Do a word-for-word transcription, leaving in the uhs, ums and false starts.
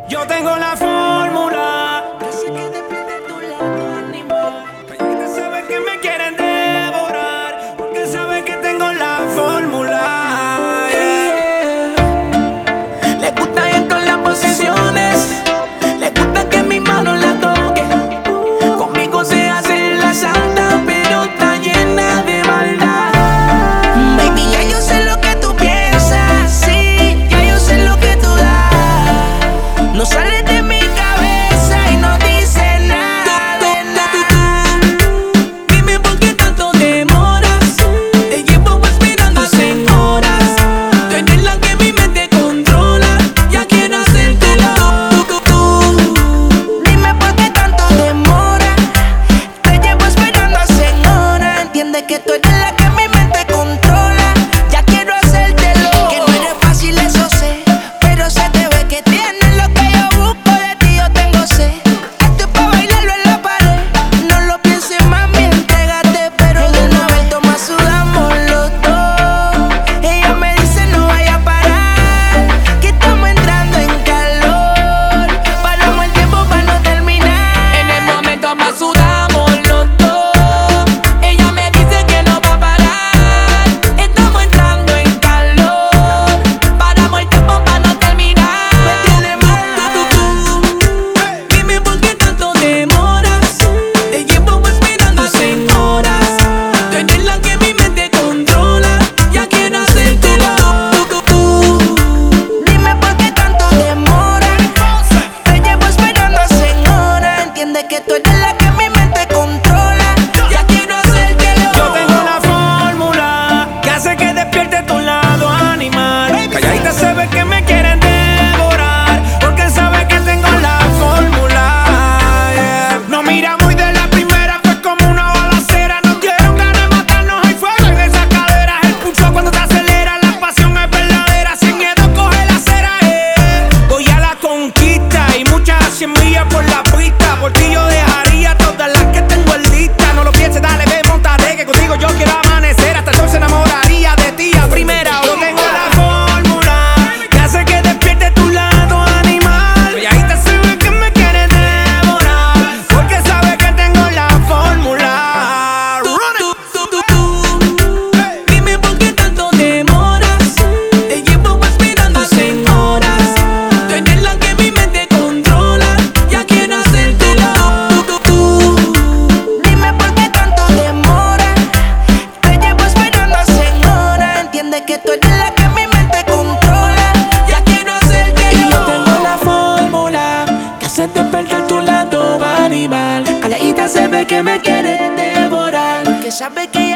Yo tengo la fórmula que hace que despierte tu lado animal. Calladita sabe que me quieren devorar, porque sabe que tengo la fórmula. Yeah. Le gusta ir con las posiciones, le gusta que mi mano la toque. Conmigo se hace la santa, pero está llena de maldad. Baby, ya yo sé lo que tú piensas, sí, ya yo sé lo que tú das. No sales de mi cabeza y no dices nada de nada. Dime por qué tanto demoras, te llevo esperando hace horas. Tú eres la que mi mente controla, ya quiero hacértelo. Dime por qué tanto demoras, te llevo esperando hace horas. Entiende que tú eres la que mi mente controla, ya quiero hacértelo. Que no eres fácil, eso sé, pero se te ve que tienes lo que yo busco de ti, yo tengo sed. Esto es pa' bailarlo en la pared, no lo pienses, mami, entrégate. Pero de una vez toma, sudamos los dos. Ella me dice no vaya a parar, que estamos entrando en calor. Paramos el tiempo para no terminar. En el momento más sudamos los dos. Ella me dice que no va a parar, estamos entrando en calor. Paramos el tiempo para no terminar. Me tiene mal. Dime por qué tanto demoras, te llevo esperando hace horas. Tú eres la que mi mente controla, ya quiero hacértelo. Dime por qué tanto demoras, te llevo esperando hace horas. Entiende que tú eres la que mi mente controla, ya quiero hacértelo. Yo tengo la fórmula que hace que despierte tu lado animal. Calladita se ve que me quieren devorar, porque sabe que tengo la fórmula. Yeah. No mira muy de la primera, fue como una balacera. Nos dieron ganas de matarnos, hay fuego en esas caderas. El pulso cuando te acelera, la pasión es verdadera. Sin miedo coge la acera, eh. Voy a la conquista y muchas cien millas por la pista. Por ti yo dejaría todas las que tengo en lista. No lo pienses, dale, ve, montate, que contigo yo quiero amanecer. Hasta el sol se enamoraría de ti a primera. Yo tengo la fórmula que hace que despierte tu lado animal. Calladita se ve que me quiere devorar, porque sabe que tengo la fórmula. Run it. Dime por qué tanto demoras, te llevo esperando hace horas. Tú eres la que mi mente controla, ya quiero hacértelo. Dime por qué tanto demoras, te llevo esperando hace horas. Entiende que tú eres la que mi mente controla, ya quiero hacértelo. Y yo tengo la fórmula que hace despertar tu lado animal. Calladita se ve que me quiere devorar, porque sabe que